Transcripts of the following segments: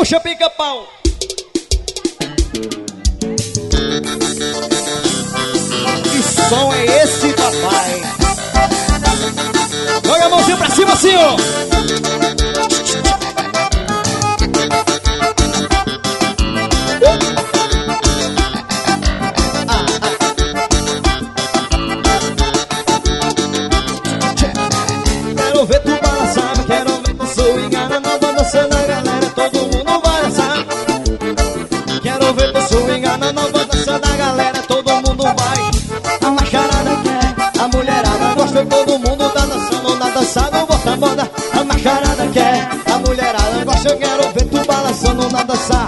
Puxa pica-pau. Que som é esse, papai? Joga a mãozinha pra cima assim, ó. Quero ver tu balançar, quero ver tu swingar na banda dançando a galera, todo mundo vai dançar. Quero ver tu swingar na banda dançando a galera, todo mundo vai. A macharada quer, a mulherada gosta, todo mundo tá dançando na dança do bota-bota. A macharada quer, a mulherada gosta, eu quero ver tu balançando na dança.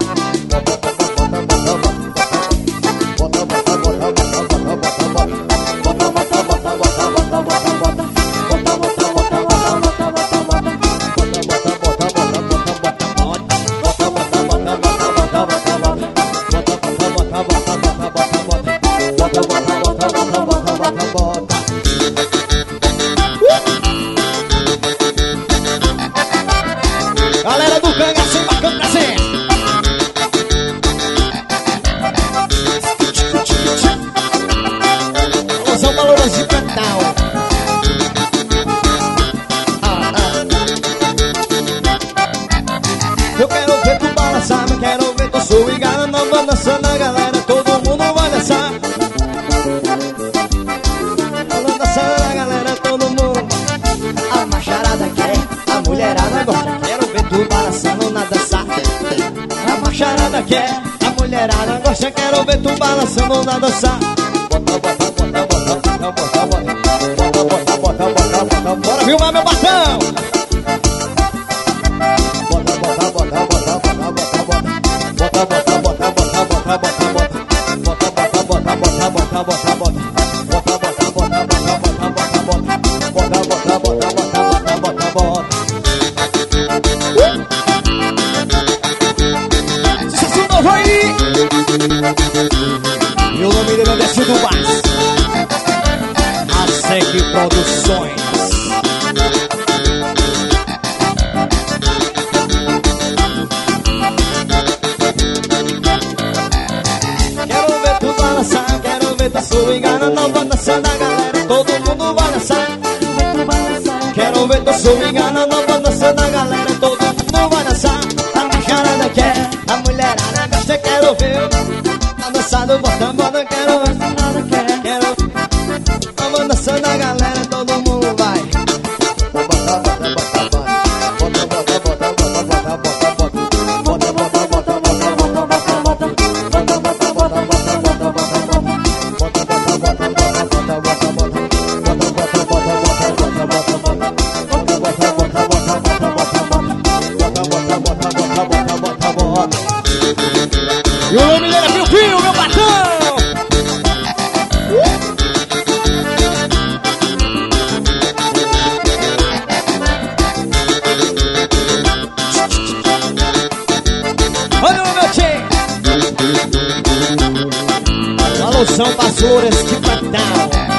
Galera do Cangaço, embarcando pra cima. São valores de cantal. Eu quero ver tu balançar, eu quero ver tu swingar na banda dançando a galera, todo mundo vai dançar. Dançando a galera, todo mundo. A macharada quer, a mulherada gosta, quero ver tu balançando na dança. A macharada quer, a mulherada gosta, quero ver tu balançando na dança. Bora filmar meu batão. Sucesso novo aí. E o nome dele é Décio do Vaz. A SEC Produções. Quero ver tu balançar, quero ver tu swingar na nova dança da galera, todo mundo vai dançar. Quero ver tu swingar na nova dança da galera, todo mundo vai dançar. A macharada quer, a mulherada gosta, quero ver a dança do bota-bota, quero ver a dança da galera, todo mundo vai. E o nome dele é meu filho, meu batão. Olha o meu tio. Alô, São Vassouras de Natal.